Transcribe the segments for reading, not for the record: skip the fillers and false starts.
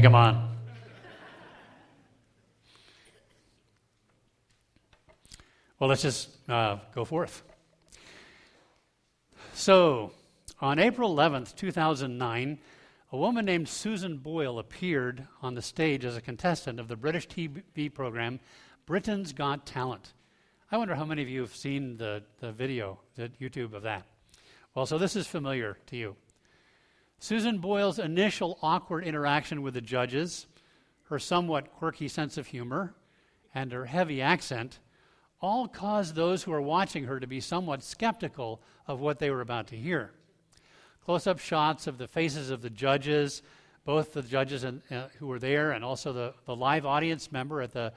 them on. Well, let's just go forth. So, on April 11th, 2009, a woman named Susan Boyle appeared on the stage as a contestant of the British TV program Britain's Got Talent. I wonder how many of you have seen the video, the YouTube of that. Well, so this is familiar to you. Susan Boyle's initial awkward interaction with the judges, her somewhat quirky sense of humor, and her heavy accent all caused those who were watching her to be somewhat skeptical of what they were about to hear. Close-up shots of the faces of the judges, both the judges who were there and also the live audience member at the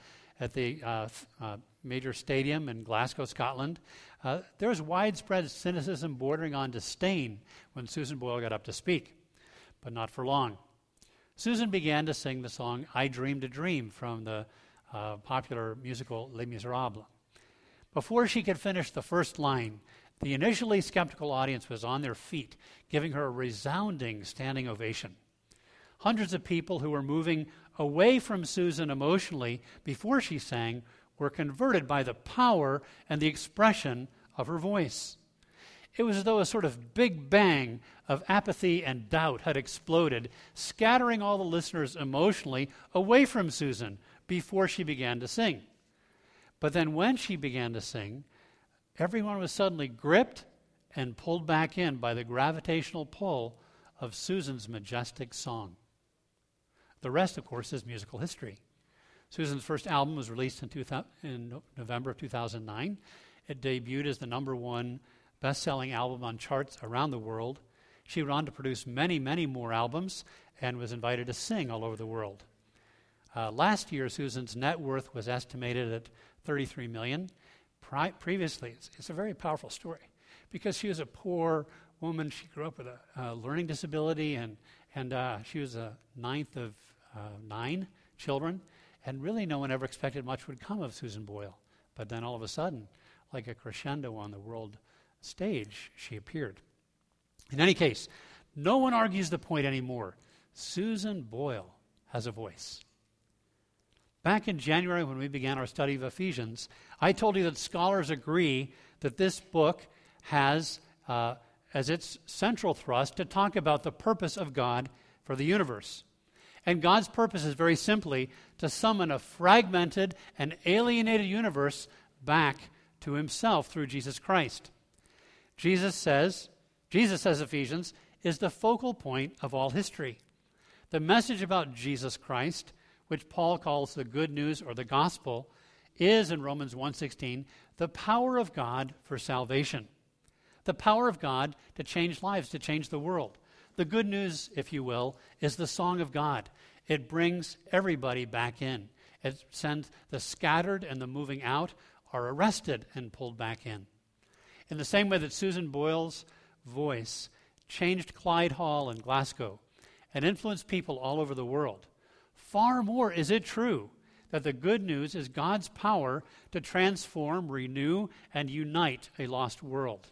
major stadium in Glasgow, Scotland. There was widespread cynicism bordering on disdain when Susan Boyle got up to speak, but not for long. Susan began to sing the song I Dreamed a Dream from the popular musical Les Miserables. Before she could finish the first line, the initially skeptical audience was on their feet, giving her a resounding standing ovation. Hundreds of people who were moving away from Susan emotionally before she sang were converted by the power and the expression of her voice. It was as though a sort of big bang of apathy and doubt had exploded, scattering all the listeners emotionally away from Susan before she began to sing. But then when she began to sing, everyone was suddenly gripped and pulled back in by the gravitational pull of Susan's majestic song. The rest, of course, is musical history. Susan's first album was released in November of 2009. It debuted as the #1 best-selling album on charts around the world. She went on to produce many, many more albums and was invited to sing all over the world. Last year, Susan's net worth was estimated at $33 million. Previously, it's a very powerful story because she was a poor woman. She grew up with a learning disability, and she was a ninth of 9 children, and really no one ever expected much would come of Susan Boyle. But then all of a sudden, like a crescendo on the world stage, she appeared. In any case, no one argues the point anymore. Susan Boyle has a voice. Back in January when we began our study of Ephesians, I told you that scholars agree that this book has as its central thrust to talk about the purpose of God for the universe. And God's purpose is very simply to summon a fragmented and alienated universe back to himself through Jesus Christ. Jesus says Ephesians, is the focal point of all history. The message about Jesus Christ, which Paul calls the good news or the gospel, is in Romans 1:16 the power of God for salvation. The power of God to change lives, to change the world. The good news, if you will, is the song of God. It brings everybody back in. It sends the scattered and the moving out are arrested and pulled back in. In the same way that Susan Boyle's voice changed Clyde Hall in Glasgow and influenced people all over the world, far more is it true that the good news is God's power to transform, renew, and unite a lost world.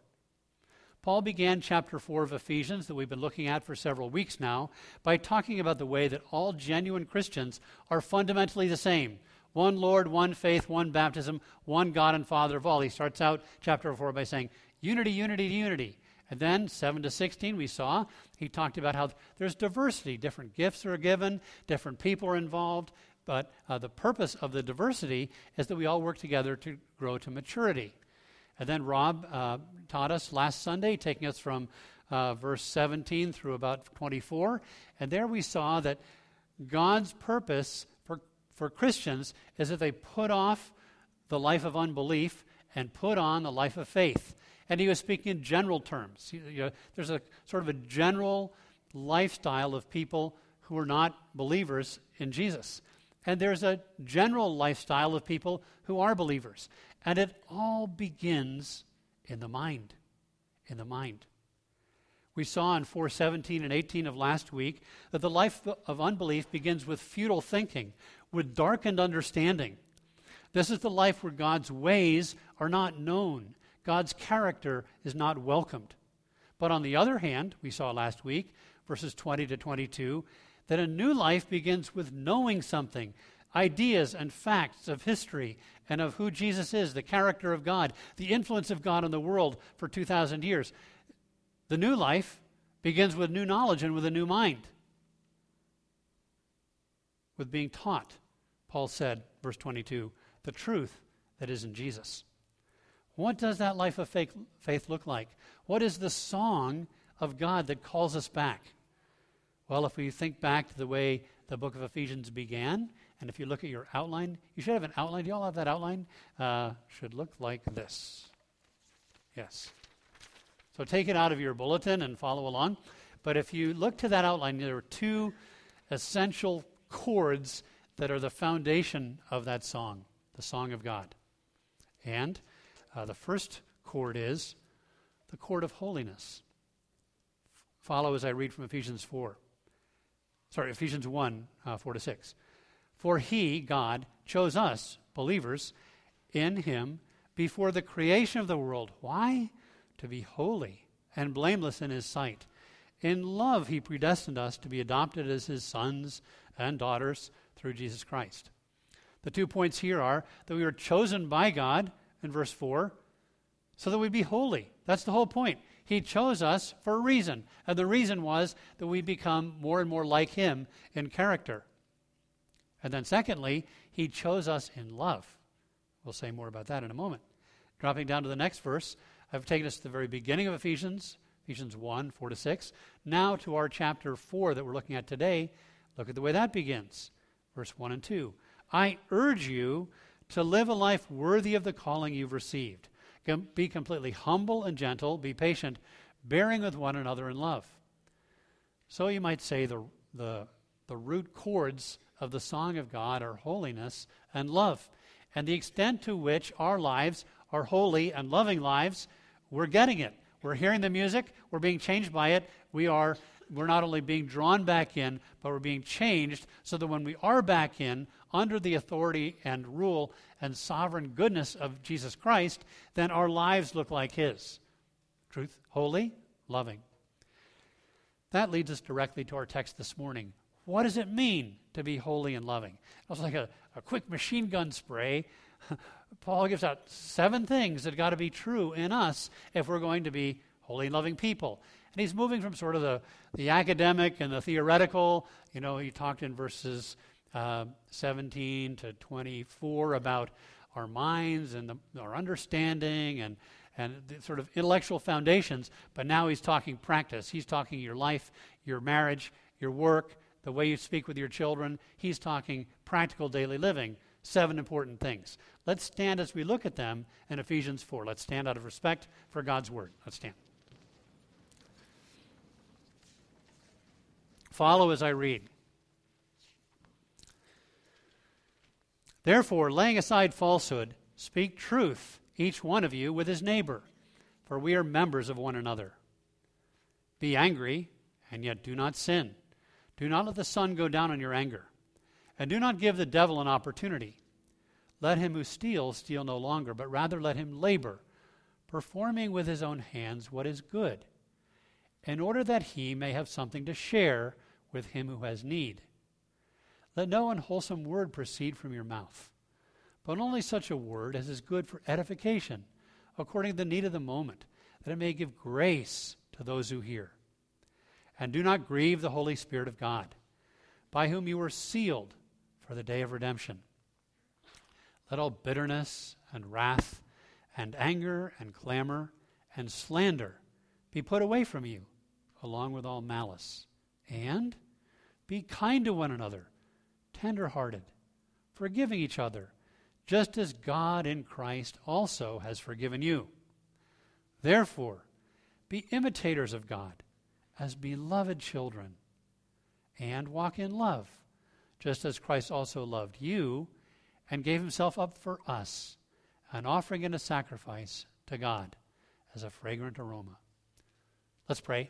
Paul began chapter 4 of Ephesians that we've been looking at for several weeks now by talking about the way that all genuine Christians are fundamentally the same. One Lord, one faith, one baptism, one God and Father of all. He starts out chapter 4 by saying, unity, unity, unity. And then 7 to 16 we saw, he talked about how there's diversity. Different gifts are given, different people are involved, but the purpose of the diversity is that we all work together to grow to maturity. And then Rob taught us last Sunday, taking us from verse 17 through about 24. And there we saw that God's purpose for Christians is that they put off the life of unbelief and put on the life of faith. And he was speaking in general terms. There's a sort of a general lifestyle of people who are not believers in Jesus. And there's a general lifestyle of people who are believers. And it all begins in the mind. In the mind. We saw in 4:17 and 18 of last week that the life of unbelief begins with futile thinking, with darkened understanding. This is the life where God's ways are not known. God's character is not welcomed. But on the other hand, we saw last week, verses 20 to 22, that a new life begins with knowing something, ideas and facts of history and of who Jesus is, the character of God, the influence of God in the world for 2,000 years. The new life begins with new knowledge and with a new mind, with being taught, Paul said, verse 22, the truth that is in Jesus. What does that life of faith look like? What is the song of God that calls us back? Well, if we think back to the way the book of Ephesians began, and if you look at your outline, you should have an outline. Do you all have that outline? Should look like this. Yes. So take it out of your bulletin and follow along. But if you look to that outline, there are two essential chords that are the foundation of that song, the song of God. And the first chord is the chord of holiness. Follow as I read from Ephesians 1, 4-6. For he, God, chose us, believers, in him before the creation of the world. Why? To be holy and blameless in his sight. In love he predestined us to be adopted as his sons and daughters through Jesus Christ. The 2 points here are that we were chosen by God, in verse 4, so that we'd be holy. That's the whole point. He chose us for a reason, and the reason was that we become more and more like him in character. And then secondly, he chose us in love. We'll say more about that in a moment. Dropping down to the next verse, I've taken us to the very beginning of Ephesians 1, 4-6. Now to our chapter 4 that we're looking at today, look at the way that begins. Verse 1 and 2. I urge you to live a life worthy of the calling you've received. Be completely humble and gentle, be patient, bearing with one another in love. So you might say the root chords of the song of God are holiness and love. And the extent to which our lives are holy and loving lives, we're getting it. We're hearing the music, we're being changed by it. We're not only being drawn back in, but we're being changed so that when we are back in, under the authority and rule and sovereign goodness of Jesus Christ, then our lives look like his. Truth, holy, loving. That leads us directly to our text this morning. What does it mean to be holy and loving? It was like a quick machine gun spray. Paul gives out 7 things that got to be true in us if we're going to be holy and loving people. And he's moving from sort of the academic and the theoretical. You know, he talked in verses 17 to 24 about our minds and our understanding and the sort of intellectual foundations. But now he's talking practice. He's talking your life, your marriage, your work, the way you speak with your children. He's talking practical daily living. 7 important things. Let's stand as we look at them in Ephesians 4. Let's stand out of respect for God's word. Let's stand. Follow as I read. Therefore, laying aside falsehood, speak truth, each one of you with his neighbor, for we are members of one another. Be angry, and yet do not sin. Do not let the sun go down on your anger, and do not give the devil an opportunity. Let him who steals steal no longer, but rather let him labor, performing with his own hands what is good, in order that he may have something to share with him who has need. Let no unwholesome word proceed from your mouth, but only such a word as is good for edification, according to the need of the moment, that it may give grace to those who hear. And do not grieve the Holy Spirit of God, by whom you were sealed for the day of redemption. Let all bitterness and wrath and anger and clamor and slander be put away from you, along with all malice. And be kind to one another, tender-hearted, forgiving each other, just as God in Christ also has forgiven you. Therefore, be imitators of God as beloved children, and walk in love, just as Christ also loved you and gave himself up for us, an offering and a sacrifice to God as a fragrant aroma. Let's pray.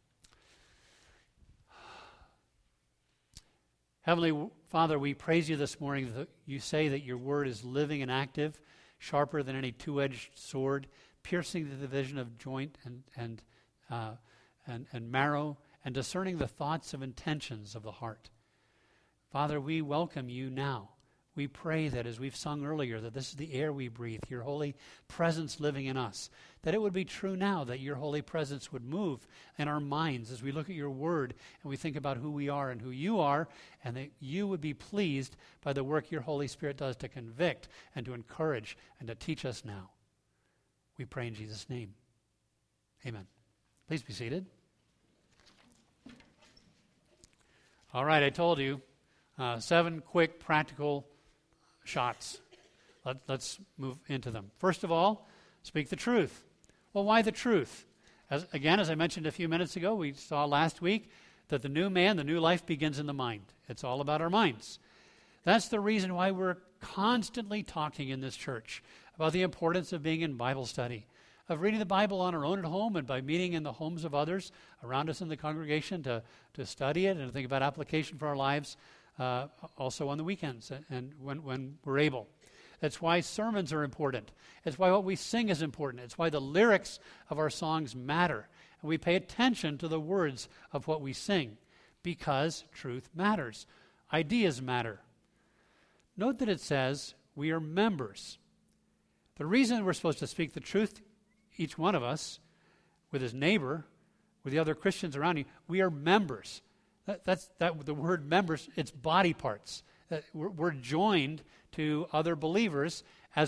Heavenly Father, we praise you this morning that you say that your word is living and active, sharper than any two-edged sword, piercing the division of joint and marrow, and discerning the thoughts of intentions of the heart. Father, we welcome you now. We pray that as we've sung earlier, that this is the air we breathe, your holy presence living in us, that it would be true now that your holy presence would move in our minds as we look at your word and we think about who we are and who you are, and that you would be pleased by the work your Holy Spirit does to convict and to encourage and to teach us now. We pray in Jesus' name. Amen. Please be seated. All right, I told you, 7 quick practical shots. Let's move into them. First of all, speak the truth. Well, why the truth? As I mentioned a few minutes ago, we saw last week that the new man, the new life begins in the mind. It's all about our minds. That's the reason why we're constantly talking in this church about the importance of being in Bible study, of reading the Bible on our own at home and by meeting in the homes of others around us in the congregation to study it and to think about application for our lives, also on the weekends and when we're able. That's why sermons are important. It's why what we sing is important. It's why the lyrics of our songs matter. And we pay attention to the words of what we sing because truth matters. Ideas matter. Note that it says we are members. The reason we're supposed to speak the truth, each one of us, with his neighbor, with the other Christians around you, we are members. That's the word members, it's body parts. We're joined to other believers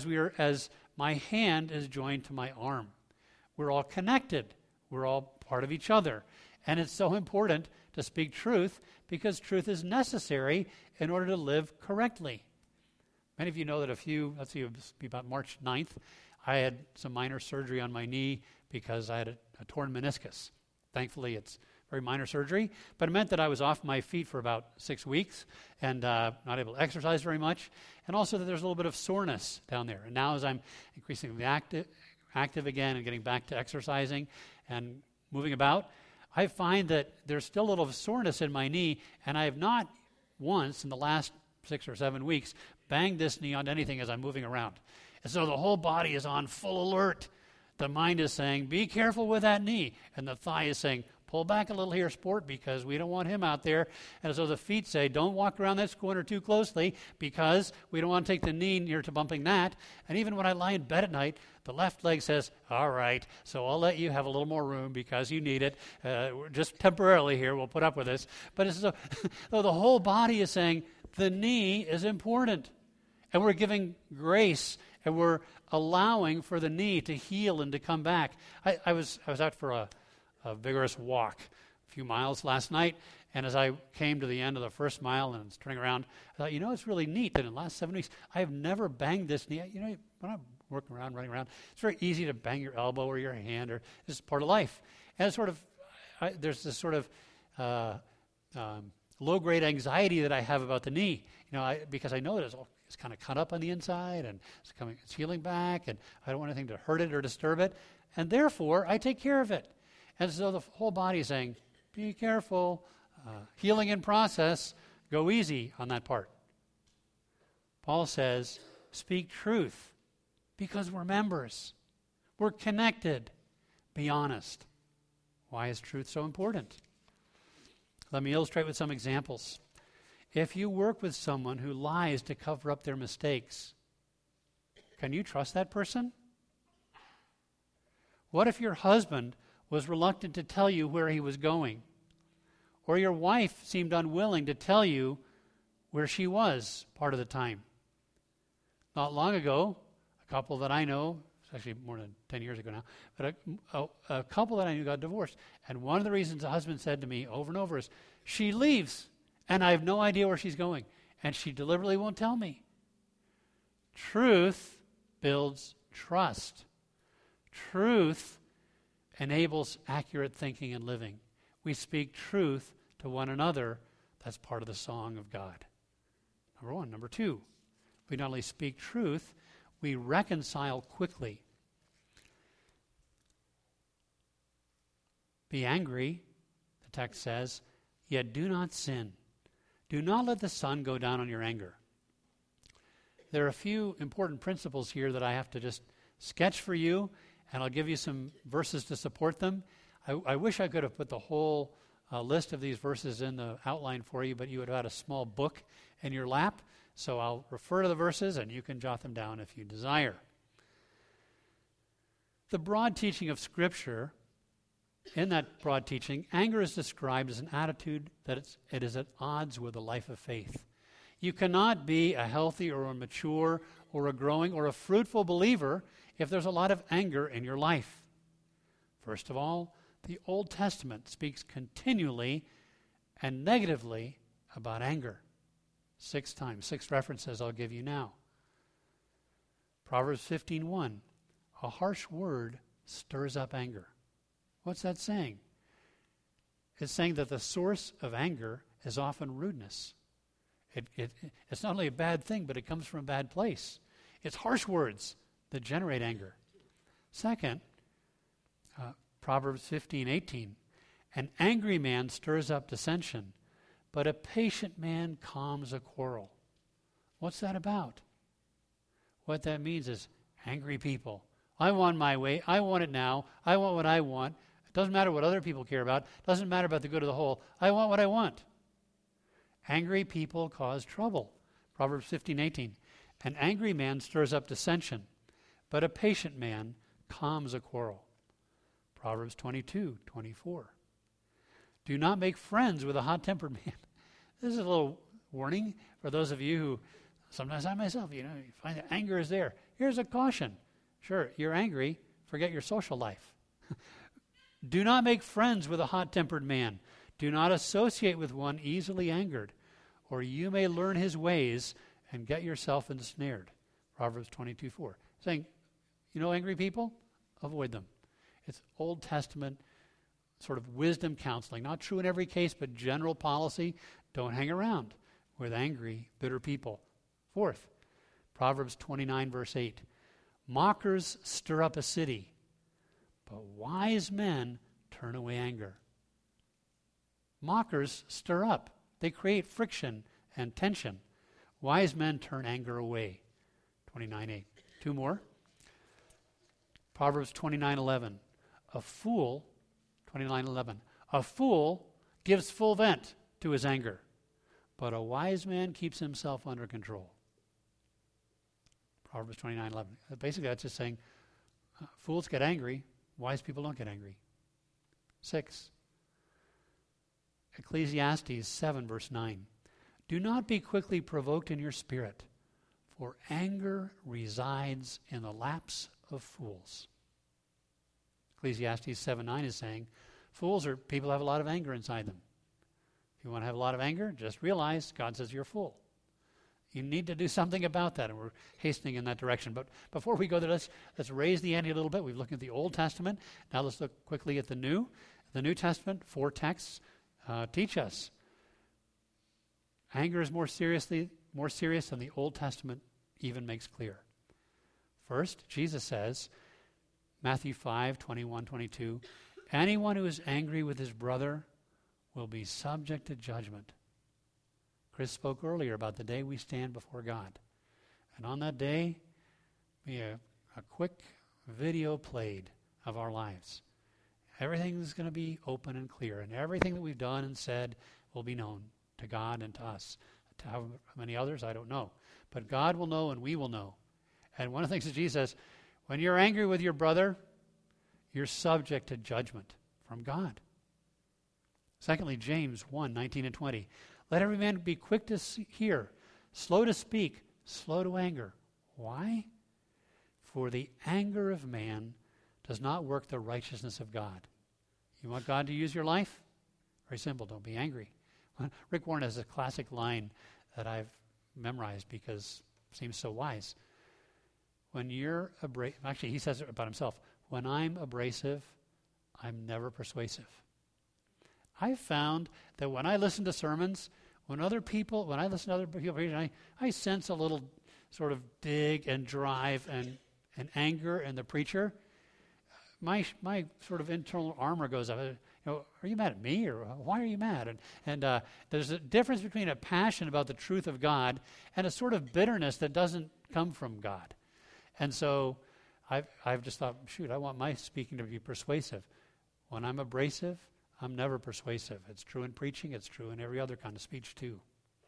as my hand is joined to my arm. We're all connected. We're all part of each other. And it's so important to speak truth because truth is necessary in order to live correctly. Many of you know that it would be about March 9th, I had some minor surgery on my knee because I had a torn meniscus. Thankfully, it's very minor surgery, but it meant that I was off my feet for about 6 weeks and not able to exercise very much, and also that there's a little bit of soreness down there. And now as I'm increasingly active again and getting back to exercising and moving about, I find that there's still a little soreness in my knee, and I have not once in the last 6 or 7 weeks banged this knee on anything as I'm moving around. And so the whole body is on full alert. The mind is saying, be careful with that knee. And the thigh is saying, pull back a little here, sport, because we don't want him out there. And so the feet say, don't walk around that corner too closely because we don't want to take the knee near to bumping that. And even when I lie in bed at night, the left leg says, all right, so I'll let you have a little more room because you need it. Just temporarily here, we'll put up with this. But it's so the whole body is saying, the knee is important. And we're giving grace, and we're allowing for the knee to heal and to come back. I was out for a vigorous walk, a few miles last night, and as I came to the end of the first mile and was turning around, I thought, it's really neat that in the last 7 weeks, I have never banged this knee. When I'm working around, running around, it's very easy to bang your elbow or your hand, or this is part of life. And it's sort of, there's this sort of low-grade anxiety that I have about the knee, because I know that it's kind of cut up on the inside, and it's healing back, and I don't want anything to hurt it or disturb it, and therefore I take care of it. And so the whole body is saying, be careful, healing in process, go easy on that part. Paul says, speak truth, because we're members. We're connected. Be honest. Why is truth so important? Let me illustrate with some examples. If you work with someone who lies to cover up their mistakes, can you trust that person? What if your husband was reluctant to tell you where he was going? Or your wife seemed unwilling to tell you where she was part of the time? Not long ago, a couple that I know, it's actually more than 10 years ago now, but a couple that I knew got divorced. And one of the reasons the husband said to me over and over is, she leaves, and I have no idea where she's going, and she deliberately won't tell me. Truth builds trust. Truth enables accurate thinking and living. We speak truth to one another. That's part of the song of God. Number one. Number two, we not only speak truth, we reconcile quickly. Be angry, the text says, yet do not sin. Do not let the sun go down on your anger. There are a few important principles here that I have to just sketch for you, and I'll give you some verses to support them. I wish I could have put the whole a list of these verses in the outline for you, but you would have had a small book in your lap. So I'll refer to the verses, and you can jot them down if you desire. The broad teaching of Scripture, in that broad teaching, anger is described as an attitude that it is at odds with a life of faith. You cannot be a healthy or a mature or a growing or a fruitful believer if there's a lot of anger in your life. First of all, the Old Testament speaks continually and negatively about anger. 6 times, 6 references I'll give you now. Proverbs 15:1, a harsh word stirs up anger. What's that saying? It's saying that the source of anger is often rudeness. It's not only a bad thing, but it comes from a bad place. It's harsh words that generate anger. Second, Proverbs 15:18, an angry man stirs up dissension, but a patient man calms a quarrel. What's that about? What that means is angry people. I want my way. I want it now. I want what I want. It doesn't matter what other people care about. It doesn't matter about the good of the whole. I want what I want. Angry people cause trouble. Proverbs 15:18. An angry man stirs up dissension, but a patient man calms a quarrel. Proverbs 22:24. Do not make friends with a hot-tempered man. This is a little warning for those of you who, sometimes I myself, you find that anger is there. Here's a caution. Sure, you're angry. Forget your social life. Do not make friends with a hot-tempered man. Do not associate with one easily angered, or you may learn his ways and get yourself ensnared. Proverbs 22:4. Saying, angry people? Avoid them. It's Old Testament sort of wisdom counseling. Not true in every case, but general policy. Don't hang around with angry, bitter people. Fourth, Proverbs 29, verse 8. Mockers stir up a city, but wise men turn away anger. Mockers stir up. They create friction and tension. Wise men turn anger away. 29:8. 2 more. Proverbs 29:11. A fool, 29:11. A fool gives full vent to his anger, but a wise man keeps himself under control. Proverbs 29:11. Basically, that's just saying fools get angry, wise people don't get angry. 6. Ecclesiastes 7, verse 9. Do not be quickly provoked in your spirit, for anger resides in the laps of fools. Ecclesiastes 7:9 is saying fools are people who have a lot of anger inside them. If you want to have a lot of anger, just realize God says you're a fool. You need to do something about that, and we're hastening in that direction. But before we go there, let's raise the ante a little bit. We've looked at the Old Testament. Now let's look quickly at the New. The New Testament, 4 texts teach us anger is more serious than the Old Testament even makes clear. First, Jesus says, Matthew 5:21-22, anyone who is angry with his brother will be subject to judgment. Chris spoke earlier about the day we stand before God. And on that day, be a quick video played of our lives. Everything is going to be open and clear, and everything that we've done and said will be known to God and to us. To how many others, I don't know. But God will know and we will know. And one of the things that Jesus says, when you're angry with your brother, you're subject to judgment from God. Secondly, James 1:19-20. Let every man be quick to hear, slow to speak, slow to anger. Why? For the anger of man does not work the righteousness of God. You want God to use your life? Very simple, don't be angry. Rick Warren has a classic line that I've memorized because it seems so wise. When you're abrasive, actually he says it about himself, when I'm abrasive, I'm never persuasive. I've found that when I listen to sermons, when I listen to other people preach, I sense a little sort of dig and drive and anger in the preacher. My sort of internal armor goes up. Are you mad at me, or why are you mad? And there's a difference between a passion about the truth of God and a sort of bitterness that doesn't come from God. And so I've just thought, I want my speaking to be persuasive. When I'm abrasive, I'm never persuasive. It's true in preaching. It's true in every other kind of speech too.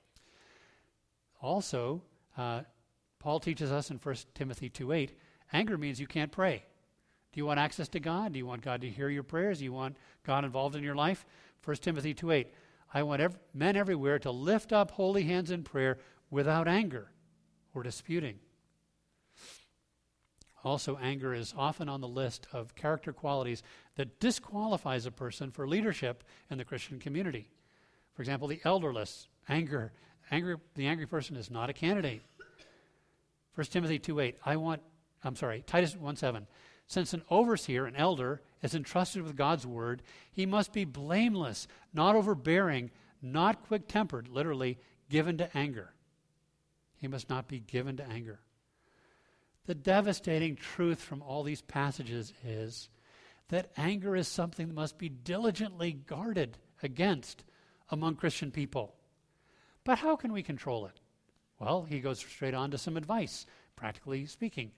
Also, Paul teaches us in 1 Timothy 2:8, anger means you can't pray. Do you want access to God? Do you want God to hear your prayers? Do you want God involved in your life? 1 Timothy 2:8, I want men everywhere to lift up holy hands in prayer without anger or disputing. Also, anger is often on the list of character qualities that disqualifies a person for leadership in the Christian community. For example, the elderless, the angry person is not a candidate. 1 Timothy 2:8, Titus 1:7, since an overseer, an elder, is entrusted with God's word, he must be blameless, not overbearing, not quick-tempered, literally given to anger. He must not be given to anger. The devastating truth from all these passages is that anger is something that must be diligently guarded against among Christian people. But how can we control it? Well, he goes straight on to some advice, practically speaking.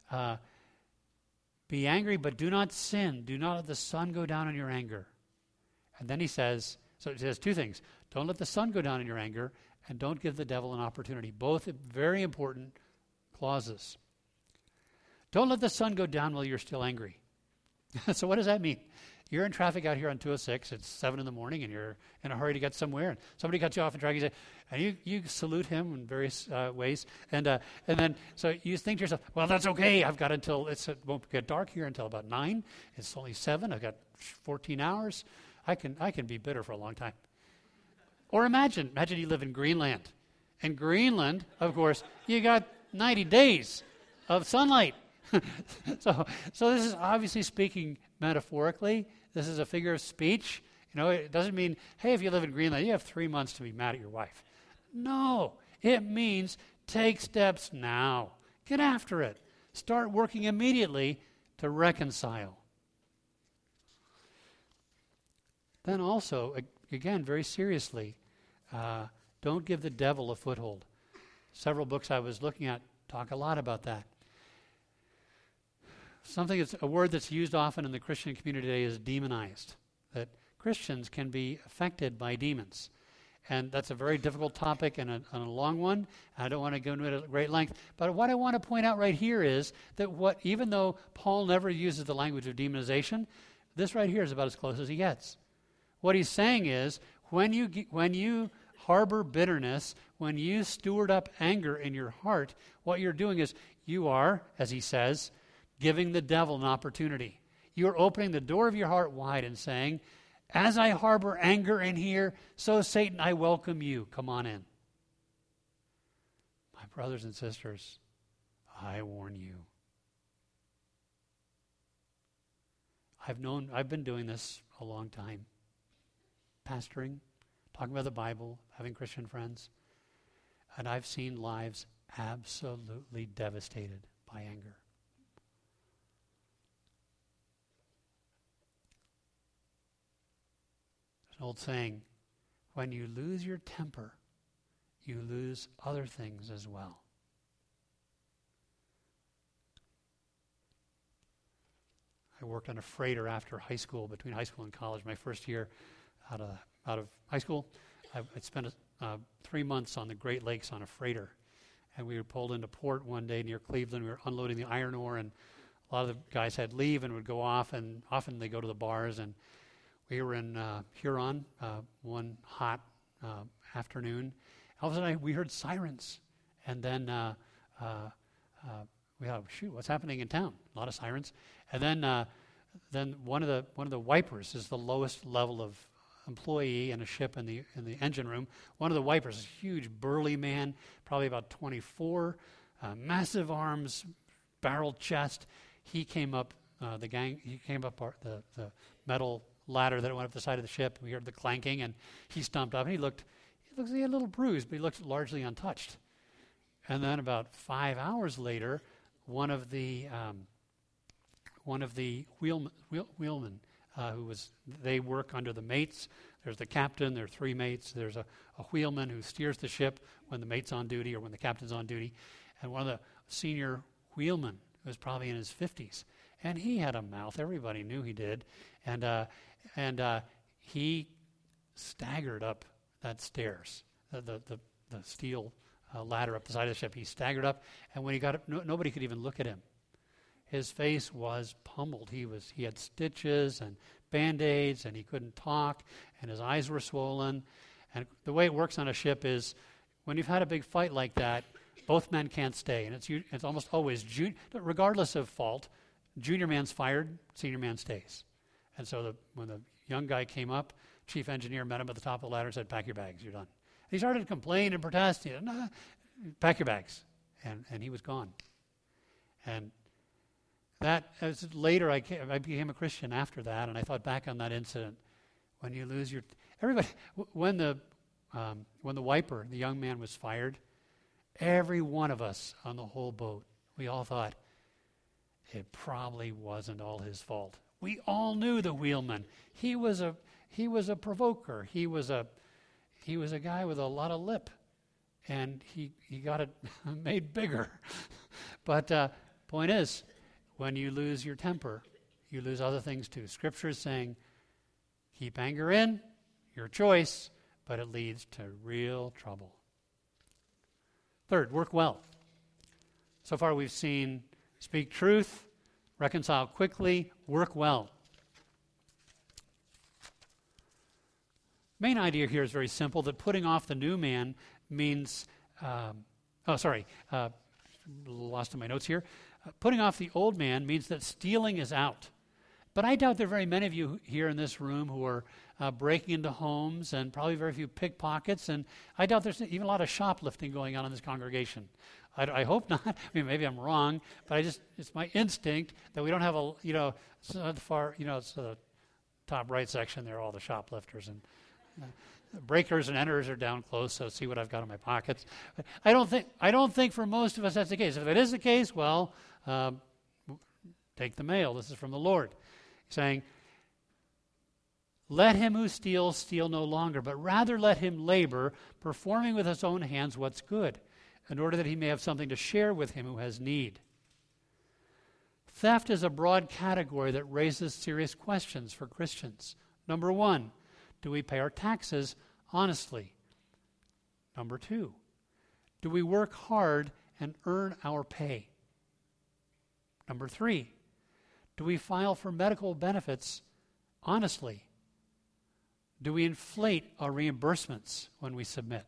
Be angry, but do not sin. Do not let the sun go down in your anger. And then he says two things. Don't let the sun go down in your anger, and don't give the devil an opportunity. Both very important clauses. Don't let the sun go down while you're still angry. So what does that mean? You're in traffic out here on 206. It's 7 in the morning, and you're in a hurry to get somewhere. And somebody cuts you off in traffic, and you salute him in various ways. And then so you think to yourself, well, that's okay. I've got it won't get dark here until about 9. It's only 7. I've got 14 hours. I can be bitter for a long time. Or imagine you live in Greenland. In Greenland, of course, you got 90 days of sunlight. So this is obviously speaking metaphorically. This is a figure of speech. It doesn't mean, hey, if you live in Greenland, you have 3 months to be mad at your wife. No, it means take steps now. Get after it. Start working immediately to reconcile. Then also, again, very seriously, don't give the devil a foothold. Several books I was looking at talk a lot about that. A word that's used often in the Christian community today is demonized, that Christians can be affected by demons. And that's a very difficult topic and a long one. I don't want to go into it at great length. But what I want to point out right here is that even though Paul never uses the language of demonization, this right here is about as close as he gets. What he's saying is, when you harbor bitterness, when you steward up anger in your heart, what you're doing is you are, as he says, giving the devil an opportunity. You're opening the door of your heart wide and saying, as I harbor anger in here, so Satan, I welcome you. Come on in. My brothers and sisters, I warn you. I've been doing this a long time. Pastoring, talking about the Bible, having Christian friends. And I've seen lives absolutely devastated by anger. There's an old saying, when you lose your temper, you lose other things as well. I worked on a freighter after high school, between high school and college. My first year out of high school, I spent 3 months on the Great Lakes on a freighter. And we were pulled into port one day near Cleveland. We were unloading the iron ore, and a lot of the guys had leave and would go off, and often they go to the bars. And we were in Huron one hot afternoon. All of a sudden, we heard sirens. And then we thought, shoot, what's happening in town? A lot of sirens. And then one of the wipers is the lowest level of employee in a ship in the engine room. One of the wipers, a huge burly man, probably about 24, massive arms, barreled chest. He came up the metal ladder that went up the side of the ship. We heard the clanking, and he stomped up. And he looked like he had a little bruise, but he looked largely untouched. And then about 5 hours later, one of the wheelmen they work under the mates. There's the captain, there are 3 mates. There's a wheelman who steers the ship when the mate's on duty or when the captain's on duty. And one of the senior wheelmen was probably in his 50s. And he had a mouth. Everybody knew he did. And he staggered up that stairs, the steel ladder up the side of the ship. He staggered up, and when he got up, nobody could even look at him. His face was pummeled. He had stitches and Band-Aids, and he couldn't talk, and his eyes were swollen. And the way it works on a ship is when you've had a big fight like that, both men can't stay, and it's almost always, regardless of fault, junior man's fired, senior man stays. And so when the young guy came up, chief engineer met him at the top of the ladder and said, "Pack your bags, you're done." He started to complain and protest. He said, "No, pack your bags." And he was gone. And that, as later I became a Christian after that, and I thought back on that incident. When you lose everybody, when the wiper, the young man, was fired, every one of us on the whole boat, we all thought, it probably wasn't all his fault. We all knew the wheelman. He was a provoker. He was a guy with a lot of lip, and he got it made bigger. But point is, when you lose your temper, you lose other things too. Scripture is saying, keep anger in, your choice, but it leads to real trouble. Third, work well. So far we've seen speak truth, reconcile quickly, work well. Main idea here is very simple, that putting off the new man means, lost in my notes here. Putting off the old man means that stealing is out. But I doubt there are very many of you here in this room who are breaking into homes, and probably very few pickpockets, and I doubt there's even a lot of shoplifting going on in this congregation. I hope not. I mean, maybe I'm wrong, but it's my instinct that we don't have it's the top right section there, all the shoplifters, and breakers and enters are down close, so see what I've got in my pockets. But I don't think for most of us that's the case. If it is the case, well, take the mail. This is from the Lord, saying, "Let him who steals steal no longer, but rather let him labor, performing with his own hands what's good, in order that he may have something to share with him who has need." Theft is a broad category that raises serious questions for Christians. Number one, do we pay our taxes honestly? Number two, do we work hard and earn our pay? Number three, do we file for medical benefits honestly? Do we inflate our reimbursements when we submit?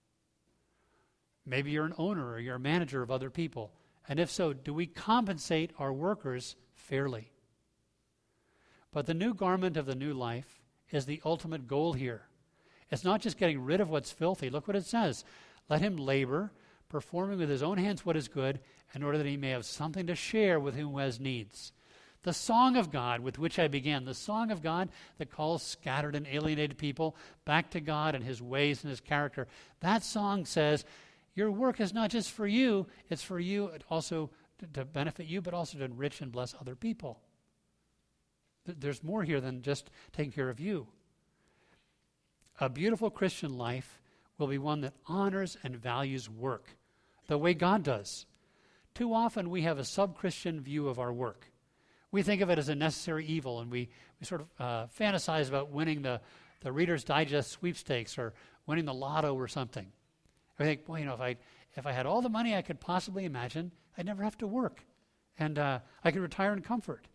Maybe you're an owner or you're a manager of other people. And if so, do we compensate our workers fairly? But the new garment of the new life is the ultimate goal here. It's not just getting rid of what's filthy. Look what it says. Let him labor, performing with his own hands what is good, in order that he may have something to share with whom has needs. The song of God with which I began, the song of God that calls scattered and alienated people back to God and his ways and his character, that song says, your work is not just for you, it's for you also to benefit you, but also to enrich and bless other people. There's more here than just taking care of you. A beautiful Christian life will be one that honors and values work the way God does. Too often we have a sub-Christian view of our work. We think of it as a necessary evil, and we sort of fantasize about winning the Reader's Digest sweepstakes or winning the lotto or something. I think, well, if I had all the money I could possibly imagine, I'd never have to work, and I could retire in comfort.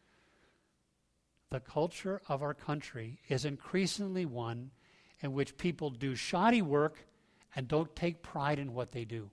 The culture of our country is increasingly one in which people do shoddy work and don't take pride in what they do.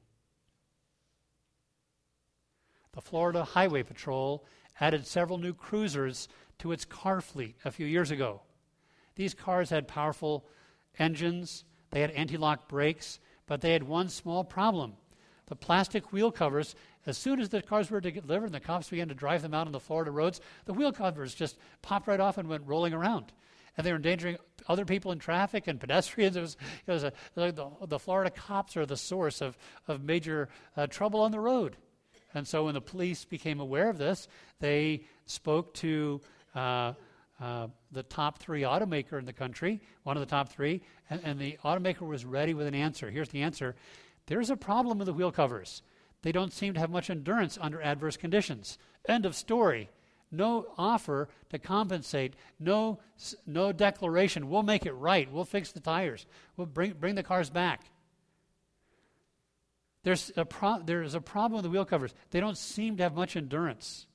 The Florida Highway Patrol added several new cruisers to its car fleet a few years ago. These cars had powerful engines, they had anti-lock brakes, but they had one small problem. The plastic wheel covers, as soon as the cars were delivered and the cops began to drive them out on the Florida roads, the wheel covers just popped right off and went rolling around. And they were endangering other people in traffic and pedestrians. The Florida cops are the source of major trouble on the road. And so when the police became aware of this, they spoke to the top three automaker in the country, one of the top three, and the automaker was ready with an answer. Here's the answer. There's a problem with the wheel covers. They don't seem to have much endurance under adverse conditions. End of story. no offer to compensate, no declaration. We'll make it right. We'll fix the tires. We'll bring the cars back. There's a problem with the wheel covers. They don't seem to have much endurance.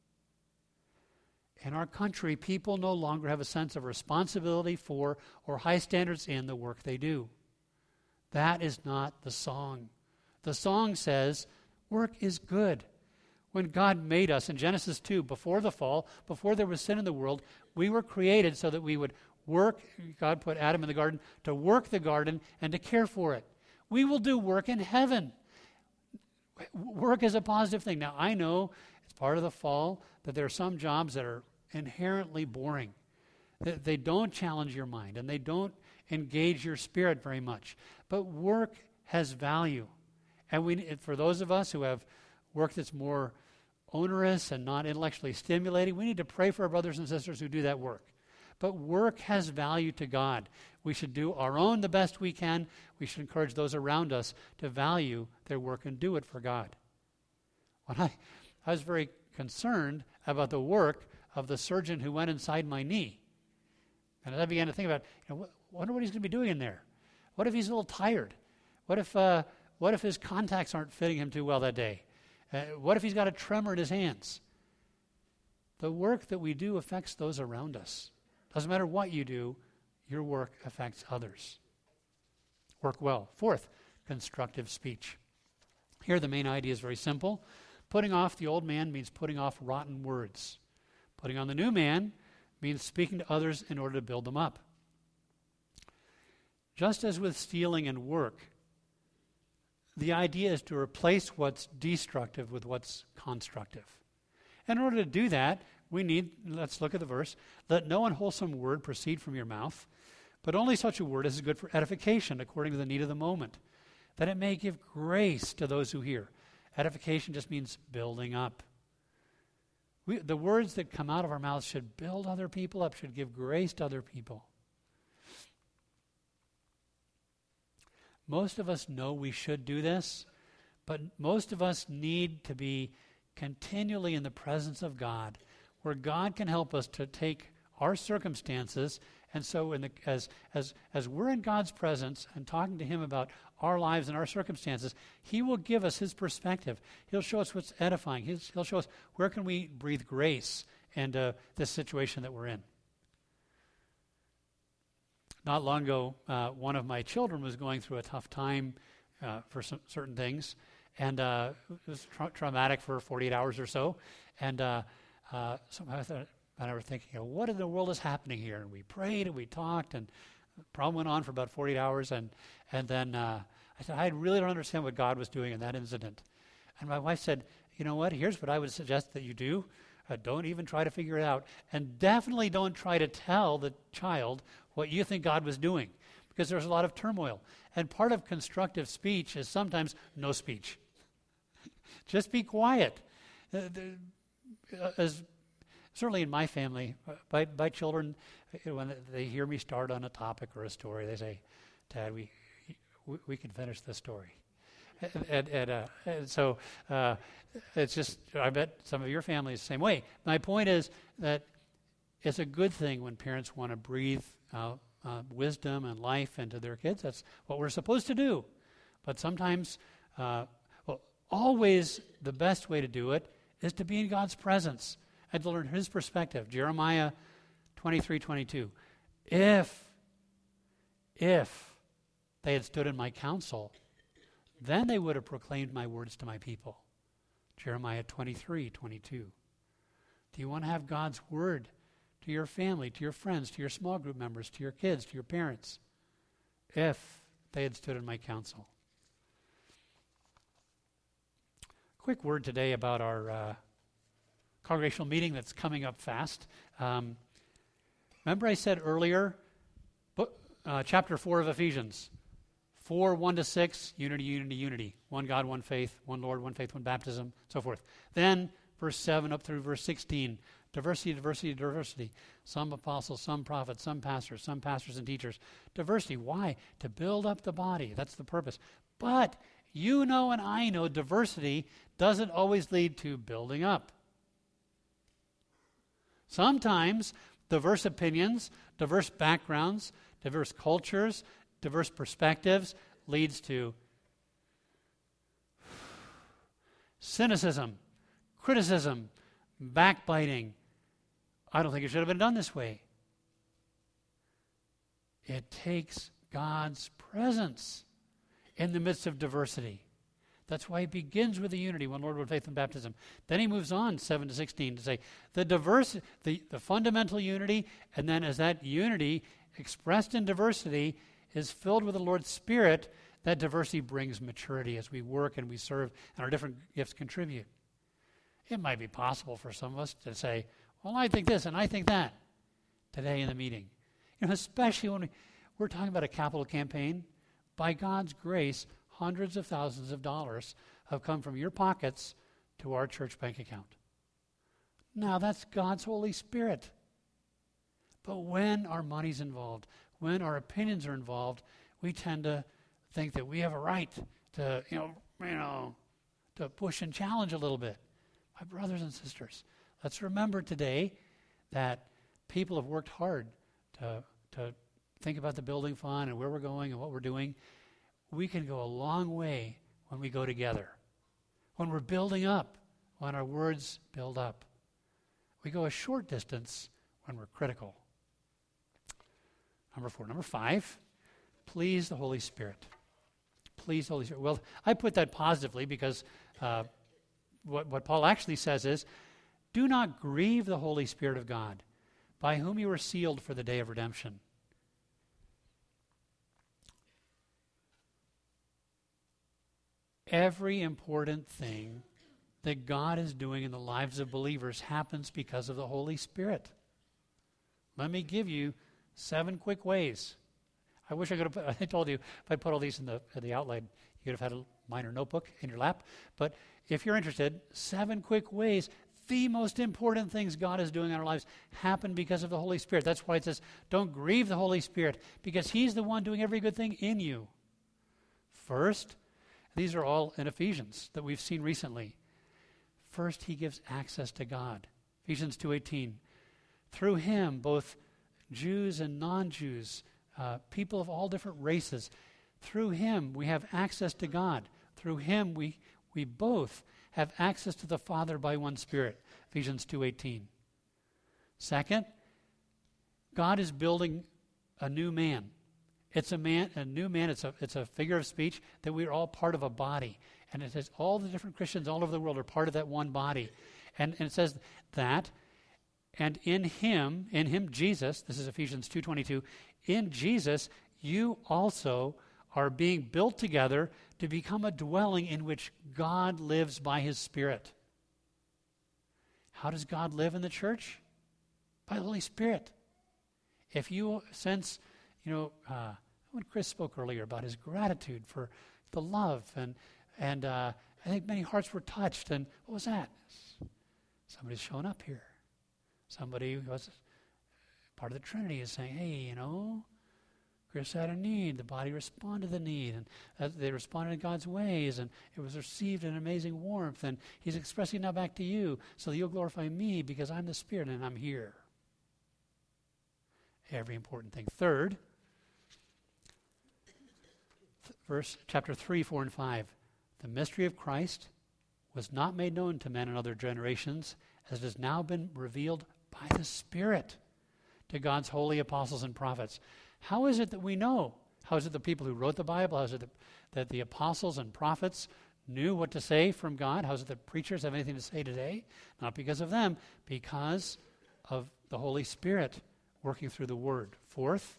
In our country, people no longer have a sense of responsibility for or high standards in the work they do. That is not the song. The song says, work is good. When God made us in Genesis 2, before the fall, before there was sin in the world, we were created so that we would work. God put Adam in the garden to work the garden and to care for it. We will do work in heaven. Work is a positive thing. Now, I know it's part of the fall that there are some jobs that are inherently boring. They don't challenge your mind and they don't engage your spirit very much. But work has value. And for those of us who have work that's more onerous and not intellectually stimulating, we need to pray for our brothers and sisters who do that work. But work has value to God. We should do our own the best we can. We should encourage those around us to value their work and do it for God. When I was very concerned about the work of the surgeon who went inside my knee. And I began to think about, wonder what he's going to be doing in there. What if he's a little tired? What if his contacts aren't fitting him too well that day? What if he's got a tremor in his hands? The work that we do affects those around us. Doesn't matter what you do, your work affects others. Work well. Fourth, constructive speech. Here the main idea is very simple. Putting off the old man means putting off rotten words. Putting on the new man means speaking to others in order to build them up. Just as with stealing and work, the idea is to replace what's destructive with what's constructive. In order to do that, let's look at the verse, let no unwholesome word proceed from your mouth, but only such a word as is good for edification according to the need of the moment, that it may give grace to those who hear. Edification just means building up. The words that come out of our mouths should build other people up, should give grace to other people. Most of us know we should do this, but most of us need to be continually in the presence of God, where God can help us to take our circumstances, and so as we're in God's presence and talking to Him about our lives and our circumstances, He will give us His perspective. He'll show us what's edifying. He'll show us where can we breathe grace into this situation that we're in. Not long ago, one of my children was going through a tough time for some certain things, and it was traumatic for 48 hours or so. And so I was thinking, what in the world is happening here? And we prayed and we talked, and the problem went on for about 48 hours. And then I said, I really don't understand what God was doing in that incident. And my wife said, you know what? Here's what I would suggest that you do. Don't even try to figure it out. And definitely don't try to tell the child what you think God was doing, because there's a lot of turmoil. And part of constructive speech is sometimes no speech. Just be quiet. Certainly in my family, my children, when they hear me start on a topic or a story, they say, Dad, we can finish this story. And so it's just, I bet some of your family is the same way. My point is that it's a good thing when parents want to breathe wisdom and life into their kids. That's what we're supposed to do. But sometimes, always the best way to do it is to be in God's presence and to learn His perspective. Jeremiah 23:22. If they had stood in my counsel, then they would have proclaimed my words to my people. Jeremiah 23:22. Do you want to have God's word to your family, to your friends, to your small group members, to your kids, to your parents? If they had stood in my counsel. Quick word today about our congregational meeting that's coming up fast. Remember I said earlier, chapter 4 of Ephesians, 4:1-6, unity, unity, unity. One God, one faith, one Lord, one faith, one baptism, so forth. Then, verse 7 up through verse 16, diversity, diversity, diversity. Some apostles, some prophets, some pastors and teachers. Diversity, why? To build up the body. That's the purpose. But you know and I know diversity doesn't always lead to building up. Sometimes diverse opinions, diverse backgrounds, diverse cultures, diverse perspectives leads to cynicism, criticism, backbiting. I don't think it should have been done this way. It takes God's presence in the midst of diversity. That's why he begins with the unity, one Lord, one faith, and baptism. Then he moves on, 7 to 16, to say the fundamental unity, and then as that unity expressed in diversity is filled with the Lord's Spirit, that diversity brings maturity as we work and we serve and our different gifts contribute. It might be possible for some of us to say, well, I think this and I think that today in the meeting. Especially when we're talking about a capital campaign. By God's grace, hundreds of thousands of dollars have come from your pockets to our church bank account. Now, that's God's Holy Spirit. But when our money's involved, when our opinions are involved, we tend to think that we have a right to, to push and challenge a little bit. My brothers and sisters, let's remember today that people have worked hard to think about the building fund and where we're going and what we're doing. We can go a long way when we go together. When we're building up, when our words build up. We go a short distance when we're critical. Number 4. Number 5, please the Holy Spirit. Please the Holy Spirit. Well, I put that positively because what Paul actually says is, do not grieve the Holy Spirit of God, by whom you were sealed for the day of redemption. Every important thing that God is doing in the lives of believers happens because of the Holy Spirit. Let me give you 7 quick ways. I wish I could have I told you, if I put all these in the outline, you could have had a minor notebook in your lap. But if you're interested, 7 quick ways. The most important things God is doing in our lives happen because of the Holy Spirit. That's why it says, don't grieve the Holy Spirit, because he's the one doing every good thing in you. First, these are all in Ephesians that we've seen recently. First, he gives access to God. Ephesians 2:18. Through him, both Jews and non-Jews, people of all different races, through him we have access to God. Through him we both have access to the Father by one Spirit. Ephesians 2:18. Second, God is building a new man. It's a new man. It's a figure of speech that we're all part of a body. And it says all the different Christians all over the world are part of that one body. And it says that, and in him, Jesus, this is Ephesians 2:22, in Jesus, you also are being built together to become a dwelling in which God lives by his Spirit. How does God live in the church? By the Holy Spirit. If you sense, when Chris spoke earlier about his gratitude for the love, and I think many hearts were touched. And what was that? Somebody's showing up here. Somebody who was part of the Trinity is saying, hey, Chris had a need. The body responded to the need. And they responded in God's ways. And it was received in amazing warmth. And he's expressing now back to you so that you'll glorify me because I'm the Spirit and I'm here. Every important thing. Third, chapter 3, 4, and 5. The mystery of Christ was not made known to men in other generations, as it has now been revealed by the Spirit to God's holy apostles and prophets. How is it that we know? How is it the people who wrote the Bible? How is it that the apostles and prophets knew what to say from God? How is it that preachers have anything to say today? Not because of them, because of the Holy Spirit working through the Word. Fourth,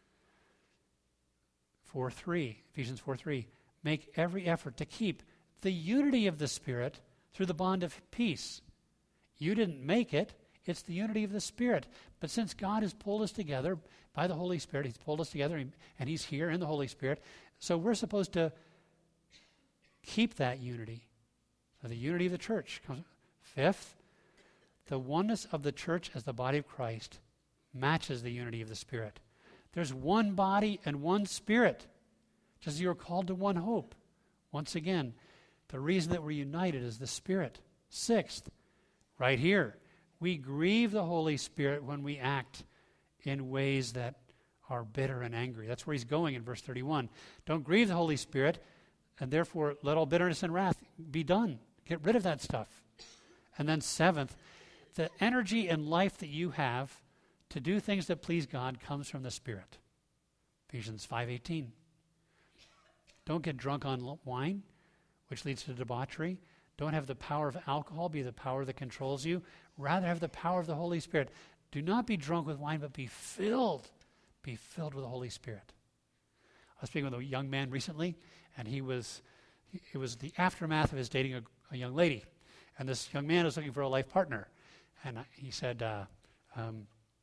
4:3, Ephesians 4:3, make every effort to keep the unity of the Spirit through the bond of peace. You didn't make it. It's the unity of the Spirit. But since God has pulled us together by the Holy Spirit, he's pulled us together and he's here in the Holy Spirit, so we're supposed to keep that unity. So the unity of the church. Fifth, the oneness of the church as the body of Christ matches the unity of the Spirit. There's one body and one Spirit, just as you are called to one hope. Once again, the reason that we're united is the Spirit. Sixth, right here, we grieve the Holy Spirit when we act in ways that are bitter and angry. That's where he's going in verse 31. Don't grieve the Holy Spirit, and therefore let all bitterness and wrath be done. Get rid of that stuff. And then seventh, the energy and life that you have to do things that please God comes from the Spirit. Ephesians 5:18. Don't get drunk on wine, which leads to debauchery. Don't have the power of alcohol be the power that controls you. Rather have the power of the Holy Spirit. Do not be drunk with wine, but be filled. Be filled with the Holy Spirit. I was speaking with a young man recently, and it was the aftermath of his dating a young lady. And this young man was looking for a life partner. And he said, I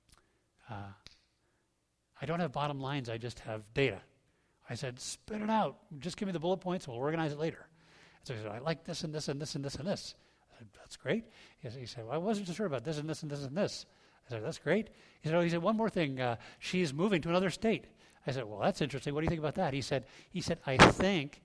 don't have bottom lines, I just have data. I said, spit it out. Just give me the bullet points, and we'll organize it later. So he said, I like this and this and this and this and this. I said, that's great. He said, well, I wasn't so sure about this and this and this and this. I said, that's great. He said, one more thing. She's moving to another state. I said, well, that's interesting. What do you think about that? He said, I think,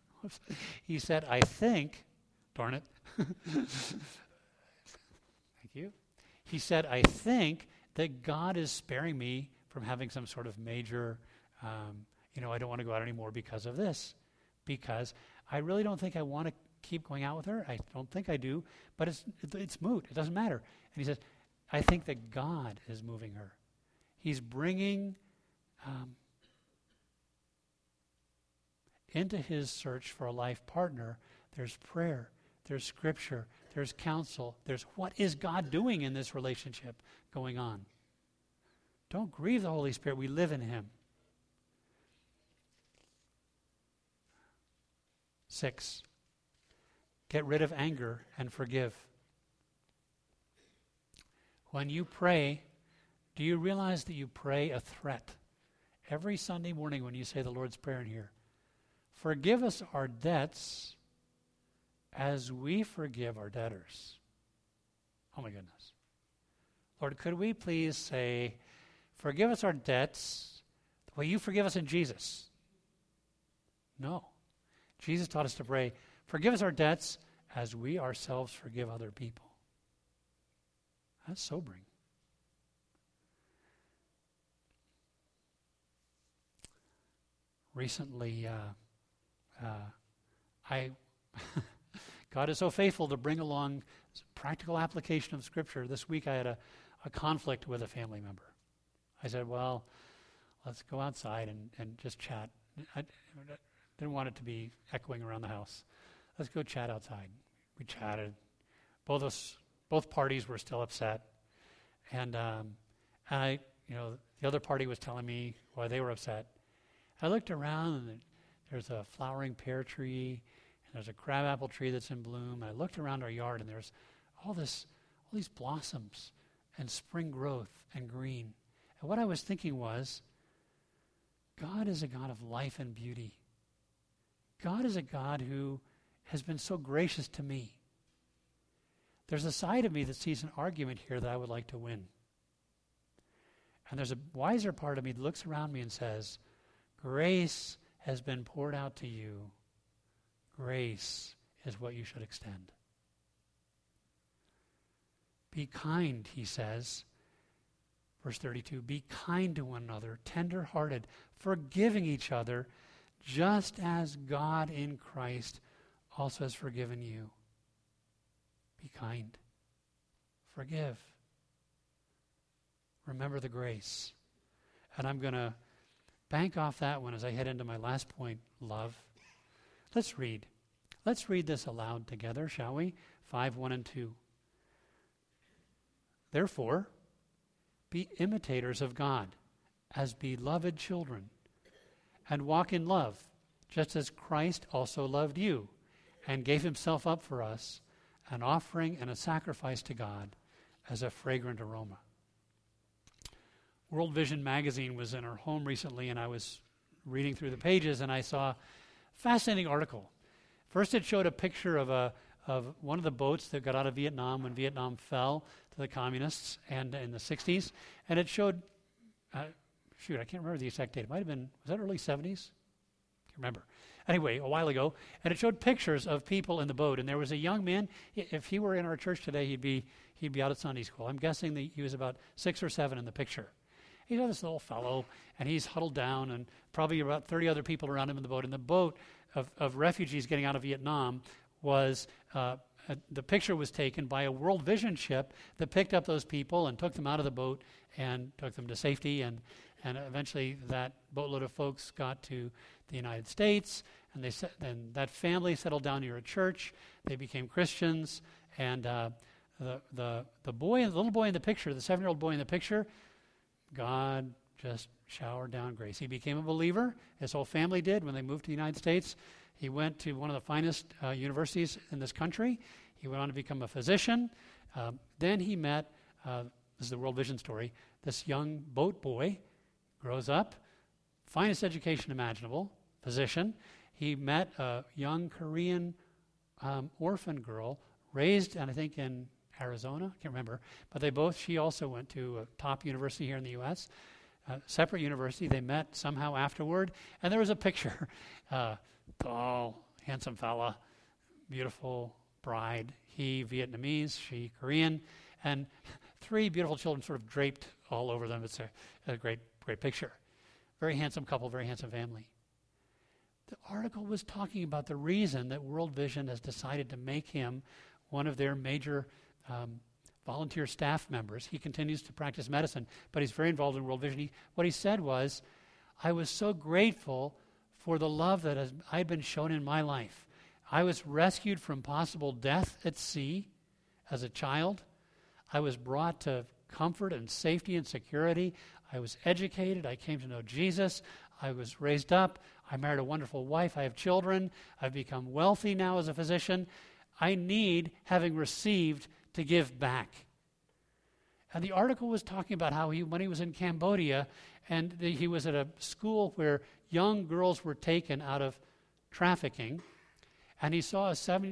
darn it. Thank you. He said, I think that God is sparing me from having some sort of major, I don't want to go out anymore because of this. Because I really don't think I want to keep going out with her. I don't think I do. But it's moot. It doesn't matter. And he says, I think that God is moving her. He's bringing into his search for a life partner, there's prayer, there's scripture, there's counsel, there's what is God doing in this relationship going on. Don't grieve the Holy Spirit. We live in him. 6, get rid of anger and forgive. When you pray, do you realize that you pray a threat? Every Sunday morning when you say the Lord's Prayer in here, forgive us our debts as we forgive our debtors. Oh my goodness. Lord, could we please say, forgive us our debts the way you forgive us in Jesus? No. Jesus taught us to pray, forgive us our debts as we ourselves forgive other people. That's sobering. Recently, God is so faithful to bring along practical application of Scripture. This week I had a conflict with a family member. I said, well, let's go outside and just chat. I didn't want it to be echoing around the house. Let's go chat outside. We chatted. Both parties were still upset. And the other party was telling me why they were upset. I looked around, and there's a flowering pear tree, and there's a crabapple tree that's in bloom. And I looked around our yard, and there's all these blossoms and spring growth and green. And what I was thinking was, God is a God of life and beauty. God is a God who has been so gracious to me. There's a side of me that sees an argument here that I would like to win. And there's a wiser part of me that looks around me and says, grace has been poured out to you. Grace is what you should extend. Be kind, he says. Verse 32, be kind to one another, tender-hearted, forgiving each other, just as God in Christ also has forgiven you. Be kind. Forgive. Remember the grace. And I'm going to bank off that one as I head into my last point, love. Let's read. Let's read this aloud together, shall we? 5:1 and 2. Therefore, be imitators of God as beloved children, and walk in love, just as Christ also loved you and gave himself up for us, an offering and a sacrifice to God as a fragrant aroma. World Vision magazine was in our home recently, and I was reading through the pages, and I saw a fascinating article. First, it showed a picture of one of the boats that got out of Vietnam when Vietnam fell to the communists and in the 60s. And it showed, I can't remember the exact date. It might have been, was that early 70s? Can't remember. anyway, a while ago, and it showed pictures of people in the boat. And there was a young man. If he were in our church today, he'd be out at Sunday school. I'm guessing that he was about 6 or 7 in the picture. He's this little fellow, and he's huddled down, and probably about 30 other people around him in the boat. And the boat of refugees getting out of Vietnam was, the picture was taken by a World Vision ship that picked up those people and took them out of the boat and took them to safety. And eventually that boatload of folks got to the United States, and then that family settled down near a church. They became Christians, and the little boy in the picture, the 7-year-old boy in the picture, God just showered down grace. He became a believer. His whole family did when they moved to the United States. He went to one of the finest universities in this country. He went on to become a physician. Then he met, this is the World Vision story, this young boat boy, grows up, finest education imaginable, physician. He met a young Korean orphan girl raised, and I think in Arizona, I can't remember, but she also went to a top university here in the U.S., separate university. They met somehow afterward, and there was a picture, tall, handsome fella, beautiful bride, he Vietnamese, she Korean, and 3 beautiful children sort of draped all over them. It's a great picture. Very handsome couple, very handsome family. The article was talking about the reason that World Vision has decided to make him one of their major volunteer staff members. He continues to practice medicine, but he's very involved in World Vision. What he said was, I was so grateful for the love that I'd been shown in my life. I was rescued from possible death at sea as a child. I was brought to comfort and safety and security. I was educated. I came to know Jesus. I was raised up. I married a wonderful wife. I have children. I've become wealthy now as a physician. I need, having received, to give back. And the article was talking about how when he was in Cambodia, and he was at a school where young girls were taken out of trafficking, and he saw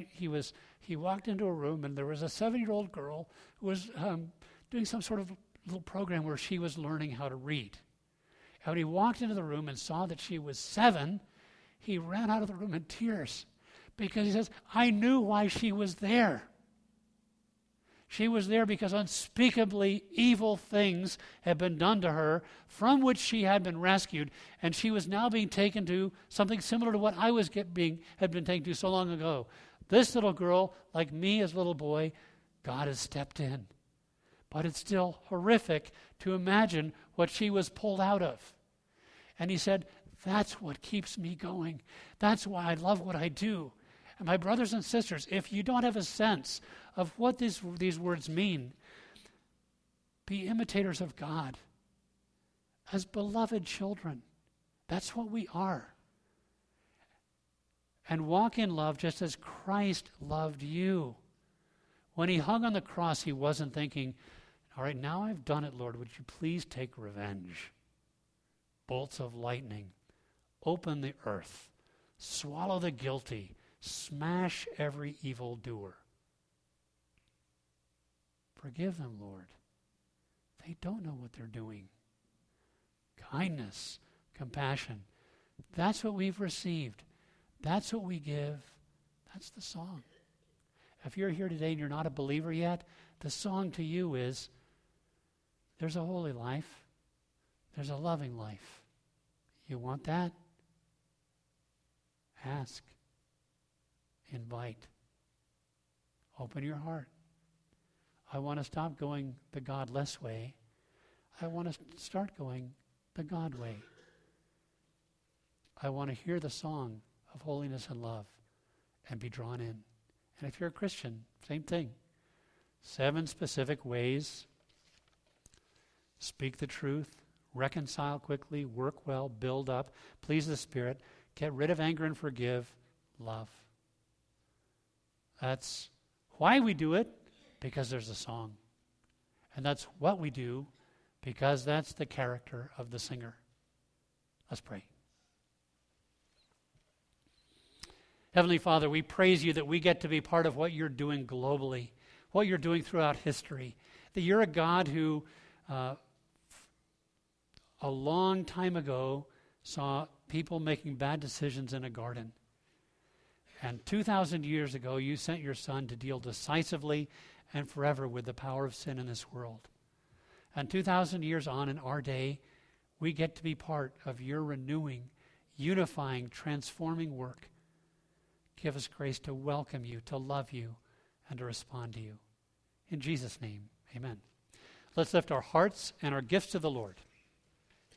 he walked into a room, and there was a 7-year-old girl who was doing some sort of little program where she was learning how to read. And when he walked into the room and saw that she was 7, he ran out of the room in tears, because he says, I knew why she was there. She was there because unspeakably evil things had been done to her, from which she had been rescued, and she was now being taken to something similar to what I had been taken to so long ago. This little girl, like me as a little boy, God has stepped in. But it's still horrific to imagine what she was pulled out of. And he said, that's what keeps me going. That's why I love what I do. And my brothers and sisters, if you don't have a sense of what these words mean, be imitators of God as beloved children. That's what we are. And walk in love just as Christ loved you. When he hung on the cross, he wasn't thinking, all right, now I've done it, Lord, would you please take revenge? Bolts of lightning, open the earth, swallow the guilty, smash every evildoer. Forgive them, Lord. They don't know what they're doing. Kindness, compassion. That's what we've received. That's what we give. That's the song. If you're here today and you're not a believer yet, the song to you is, there's a holy life. There's a loving life. You want that? Ask. Invite. Open your heart. I want to stop going the godless way. I want to start going the God way. I want to hear the song of holiness and love and be drawn in. And if you're a Christian, same thing. 7 specific ways. Speak the truth, reconcile quickly, work well, build up, please the Spirit, get rid of anger and forgive, love. That's why we do it, because there's a song. And that's what we do, because that's the character of the singer. Let's pray. Heavenly Father, we praise you that we get to be part of what you're doing globally, what you're doing throughout history, that you're a God who a long time ago saw people making bad decisions in a garden. And 2,000 years ago, you sent your Son to deal decisively and forever with the power of sin in this world. And 2,000 years on in our day, we get to be part of your renewing, unifying, transforming work. Give us grace to welcome you, to love you, and to respond to you. In Jesus' name, amen. Let's lift our hearts and our gifts to the Lord.